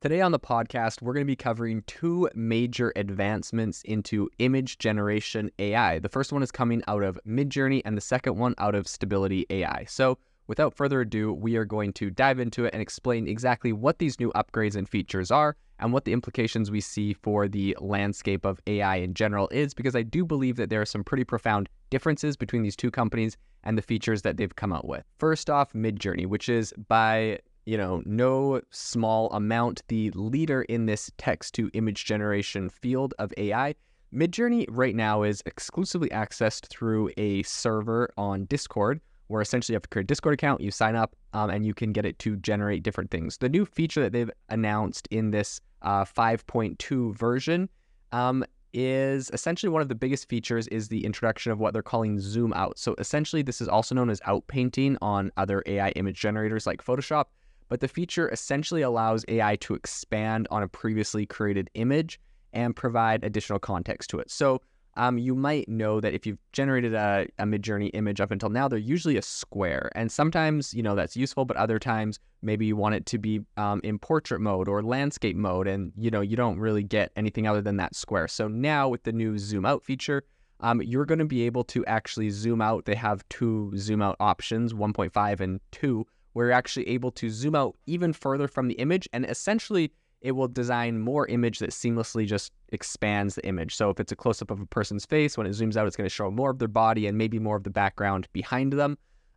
Today on the podcast, we're going to be covering two major advancements into image generation AI. The first one is coming out of Midjourney and the second one out of Stability AI. So without further ado, we are going to dive into it and explain exactly what these new upgrades and features are and what the implications we see for the landscape of AI in general is, because I do believe that there are some pretty profound differences between these two companies and the features that they've come out with. First off, Midjourney, which is by no small amount the leader in this text-to-image generation field of AI. Midjourney right now is exclusively accessed through a server on Discord, where essentially you have to create a Discord account, you sign up, and you can get it to generate different things. The new feature that they've announced in this 5.2 version is essentially one of the biggest features is the introduction of what they're calling zoom out. So essentially this is also known as outpainting on other AI image generators like Photoshop. But the feature essentially allows AI to expand on a previously created image and provide additional context to it. So you might know that if you've generated a Midjourney image up until now, they're usually a square. And sometimes, that's useful, but other times maybe you want it to be in portrait mode or landscape mode, and you don't really get anything other than that square. So now with the new zoom out feature, you're going to be able to actually zoom out. They have two zoom out options, 1.5 and 2, where you're actually able to zoom out even further from the image, and essentially it will design more image that seamlessly just expands the image. So if it's a close-up of a person's face, when it zooms out, it's going to show more of their body and maybe more of the background behind them.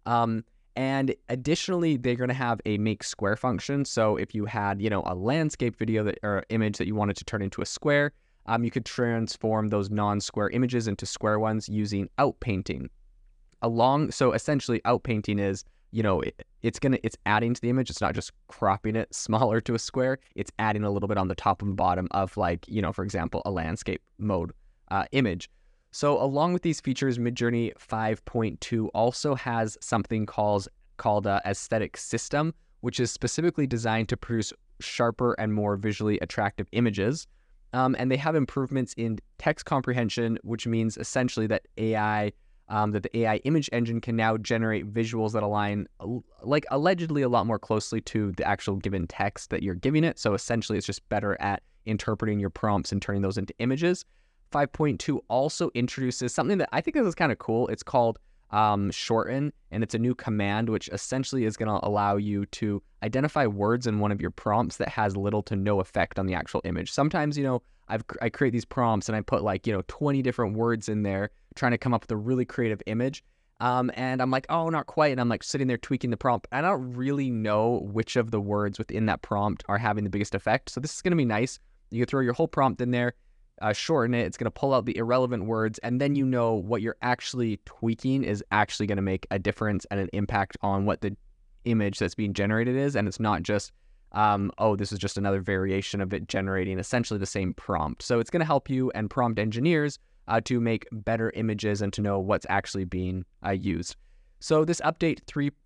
And additionally, they're going to have a make square function. So if you had, a landscape video or image that you wanted to turn into a square, you could transform those non-square images into square ones using outpainting. So essentially, outpainting is it's adding to the image. It's not just cropping it smaller to a square. It's adding a little bit on the top and bottom of for example, a landscape mode image. So along with these features, Midjourney 5.2 also has something called Aesthetic System, which is specifically designed to produce sharper and more visually attractive images. And they have improvements in text comprehension, which means essentially that the AI image engine can now generate visuals that align allegedly a lot more closely to the actual given text that you're giving it. So essentially it's just better at interpreting your prompts and turning those into images. 5.2 also introduces something that I think is kind of cool. It's called shorten, and it's a new command which essentially is going to allow you to identify words in one of your prompts that has little to no effect on the actual image. Sometimes, I create these prompts and I put 20 different words in there trying to come up with a really creative image. And I'm like, oh, not quite. And I'm sitting there tweaking the prompt. I don't really know which of the words within that prompt are having the biggest effect. So this is going to be nice. You can throw your whole prompt in there, shorten it. It's going to pull out the irrelevant words. And then what you're actually tweaking is actually going to make a difference and an impact on what the image that's being generated is. And it's not just, this is just another variation of it generating essentially the same prompt. So it's going to help you and prompt engineers to make better images and to know what's actually being used. So this update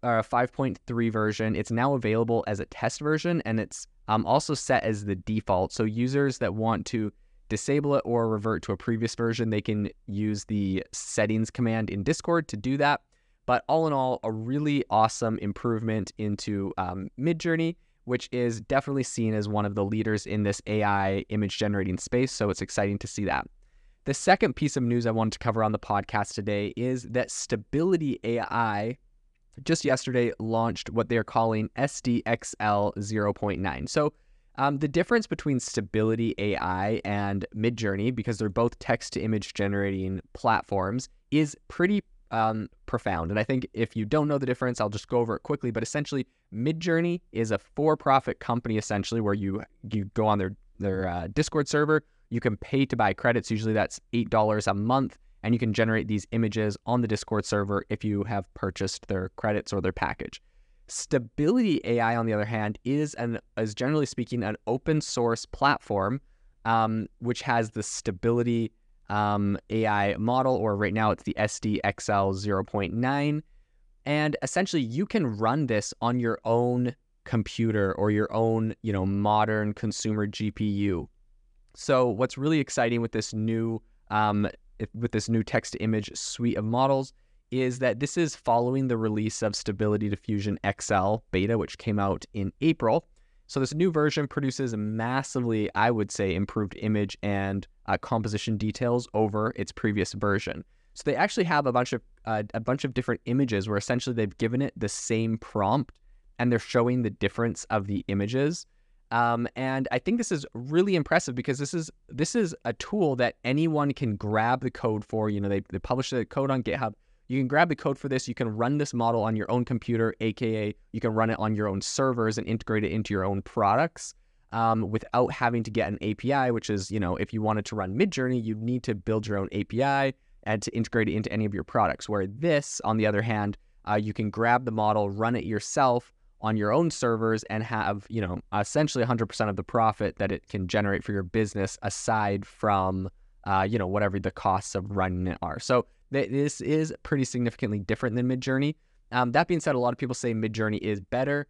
5.3 version, it's now available as a test version, and it's also set as the default. So users that want to disable it or revert to a previous version, they can use the settings command in Discord to do that. But all in all, a really awesome improvement into Midjourney, which is definitely seen as one of the leaders in this AI image generating space. So it's exciting to see that. The second piece of news I wanted to cover on the podcast today is that Stability AI just yesterday launched what they're calling SDXL 0.9. So the difference between Stability AI and Midjourney, because they're both text-to-image generating platforms, is pretty profound. And I think if you don't know the difference, I'll just go over it quickly. But essentially, Midjourney is a for-profit company, essentially, where you go on their Discord server. You can pay to buy credits. Usually that's $8 a month, and you can generate these images on the Discord server if you have purchased their credits or their package. Stability AI, on the other hand, is generally speaking an open source platform, which has the Stability AI model, or right now it's the SDXL 0.9. And essentially you can run this on your own computer or your own, modern consumer GPU. So what's really exciting with this new text-to-image suite of models is that this is following the release of Stability Diffusion XL beta, which came out in April. So this new version produces massively, I would say, improved image and composition details over its previous version. So they actually have a bunch of different images where essentially they've given it the same prompt and they're showing the difference of the images. And I think this is really impressive because this is a tool that anyone can grab the code for. They publish the code on GitHub. You can grab the code for this. You can run this model on your own computer, aka you can run it on your own servers and integrate it into your own products without having to get an API, which is, if you wanted to run Midjourney, you'd need to build your own API and to integrate it into any of your products. Where this, on the other hand, you can grab the model, run it yourself on your own servers and have, essentially 100% of the profit that it can generate for your business aside from, whatever the costs of running it are. So this is pretty significantly different than Midjourney. That being said, a lot of people say Midjourney is better.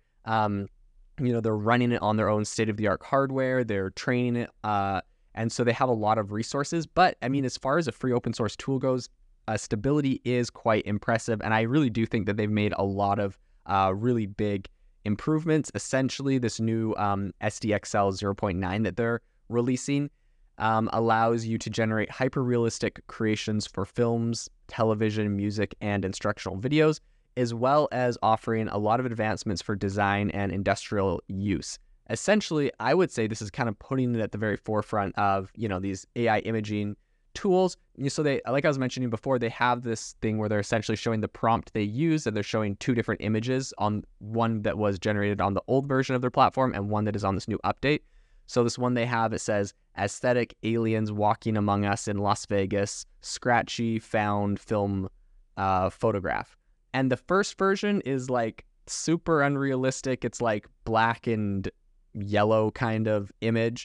They're running it on their own state-of-the-art hardware. They're training it. And so they have a lot of resources. But, as far as a free open source tool goes, Stability is quite impressive. And I really do think that they've made a lot of really big improvements. Essentially, this new SDXL 0.9 that they're releasing allows you to generate hyper-realistic creations for films, television, music, and instructional videos, as well as offering a lot of advancements for design and industrial use. Essentially, I would say this is kind of putting it at the very forefront of, these AI imaging tools. So they, like I was mentioning before, they have this thing where they're essentially showing the prompt they use, and they're showing two different images, on one that was generated on the old version of their platform and one that is on this new update. So this one they have, it says, aesthetic aliens walking among us in Las Vegas, scratchy found film photograph. And the first version is like super unrealistic. It's like black and yellow kind of image,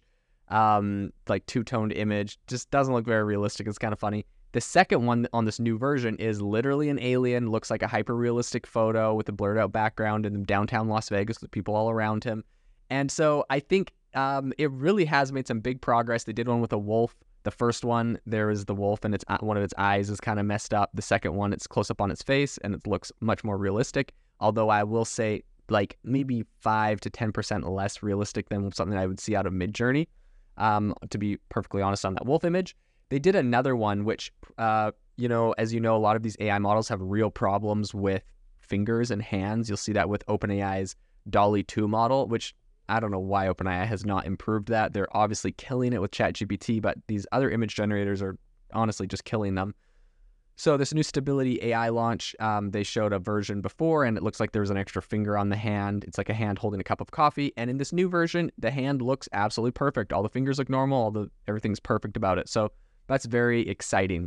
like two-toned image. Just doesn't look very realistic. It's kind of funny. The second one on this new version is literally an alien, looks like a hyper-realistic photo with a blurred out background in downtown Las Vegas with people all around him. And so I think it really has made some big progress. They did one with a wolf. The first one, there is the wolf and one of its eyes is kind of messed up. The second one, it's close up on its face and it looks much more realistic. Although I will say, like, maybe 5 to 10% less realistic than something I would see out of Midjourney, to be perfectly honest on that wolf image. They did another one, which, as you know, a lot of these AI models have real problems with fingers and hands. You'll see that with OpenAI's DALL-E 2 model, which I don't know why OpenAI has not improved that. They're obviously killing it with ChatGPT, but these other image generators are honestly just killing them. So this new Stability AI launch, they showed a version before, and it looks like there's an extra finger on the hand. It's like a hand holding a cup of coffee. And in this new version, the hand looks absolutely perfect. All the fingers look normal. Everything's perfect about it. So that's very exciting.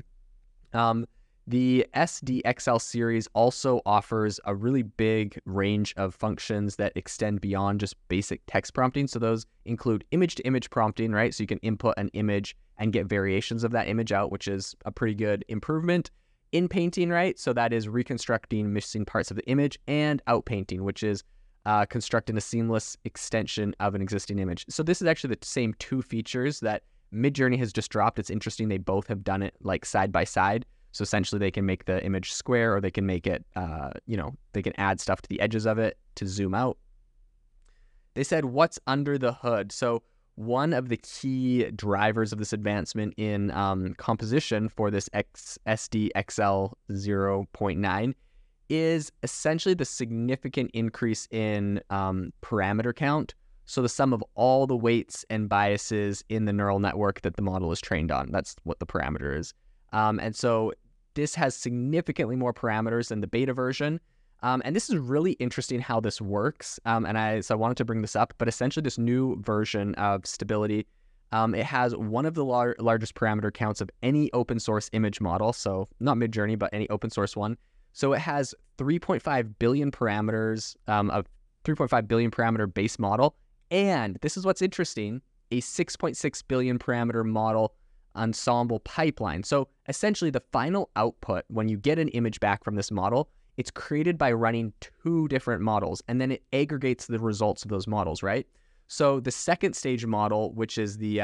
The SDXL series also offers a really big range of functions that extend beyond just basic text prompting. So those include image-to-image prompting, right? So you can input an image and get variations of that image out, which is a pretty good improvement. In-painting, right? So that is reconstructing missing parts of the image, and out-painting, which is constructing a seamless extension of an existing image. So this is actually the same two features that Midjourney has just dropped. It's interesting. They both have done it like side by side. So essentially they can make the image square, or they can make it, they can add stuff to the edges of it to zoom out. They said, what's under the hood? So one of the key drivers of this advancement in composition for this SDXL 0.9 is essentially the significant increase in parameter count. So the sum of all the weights and biases in the neural network that the model is trained on. That's what the parameter is. And so this has significantly more parameters than the beta version. And this is really interesting how this works. So I wanted to bring this up, but essentially this new version of Stability, it has one of the largest parameter counts of any open source image model. So not Midjourney, but any open source one. So it has 3.5 billion parameters, of 3.5 billion parameter base model. And this is what's interesting, a 6.6 billion parameter model ensemble pipeline. So essentially the final output, when you get an image back from this model, it's created by running two different models, and then it aggregates the results of those models, right? So the second stage model, which is the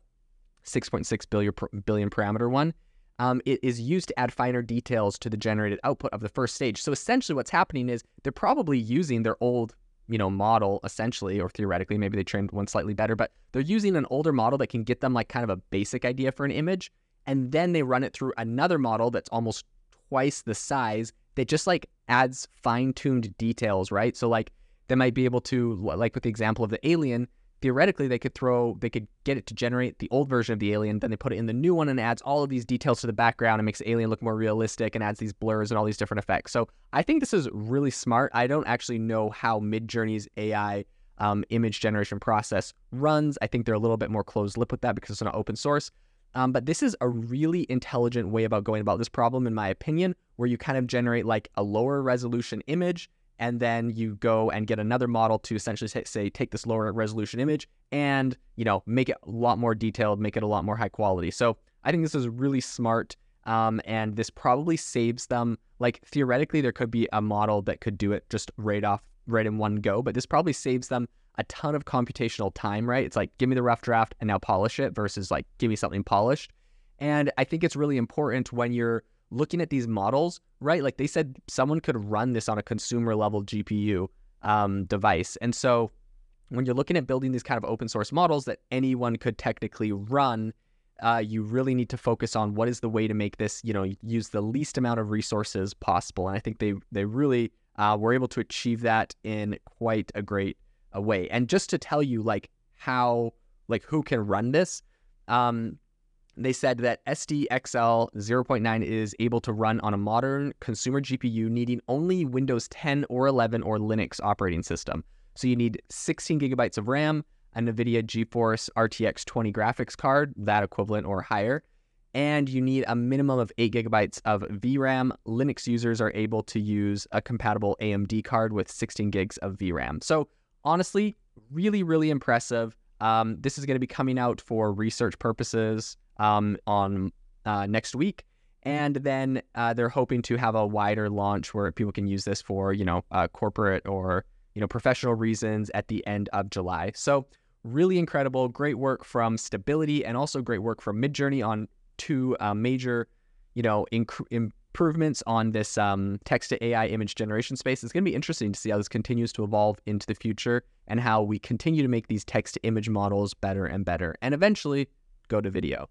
6.6 billion parameter one, it is used to add finer details to the generated output of the first stage. So essentially what's happening is they're probably using their old model essentially, or theoretically, maybe they trained one slightly better, but they're using an older model that can get them like kind of a basic idea for an image. And then they run it through another model that's almost twice the size that just like adds fine-tuned details, right? So like they might be able to, like with the example of the alien, theoretically they could get it to generate the old version of the alien, then they put it in the new one and adds all of these details to the background and makes the alien look more realistic and adds these blurs and all these different effects. So I think this is really smart. I don't actually know how Midjourney's AI image generation process runs. I think they're a little bit more closed-lipped with that because it's not open source. But this is a really intelligent way about going about this problem, in my opinion, where you kind of generate like a lower resolution image, and then you go and get another model to essentially say take this lower resolution image and, make it a lot more detailed, make it a lot more high quality. So I think this is really smart. And this probably saves them, like theoretically, there could be a model that could do it just right in one go, but this probably saves them a ton of computational time, right? It's like, give me the rough draft and now polish it versus like, give me something polished. And I think it's really important when you're looking at these models, right? Like they said, someone could run this on a consumer level GPU device. And so when you're looking at building these kind of open source models that anyone could technically run, you really need to focus on what is the way to make this, use the least amount of resources possible. And I think they really were able to achieve that in quite a great way. And just to tell you who can run this, they said that SDXL 0.9 is able to run on a modern consumer GPU needing only Windows 10 or 11 or Linux operating system. So you need 16 gigabytes of RAM, a NVIDIA GeForce RTX 20 graphics card, that equivalent or higher, and you need a minimum of 8 gigabytes of VRAM. Linux users are able to use a compatible AMD card with 16 gigs of VRAM. So honestly, really, really impressive. This is going to be coming out for research purposes on next week. And then they're hoping to have a wider launch where people can use this for, corporate or, professional reasons at the end of July. So really incredible, great work from Stability and also great work from Midjourney on two major, improvements on this text to AI image generation space. It's going to be interesting to see how this continues to evolve into the future and how we continue to make these text to image models better and better and eventually go to video.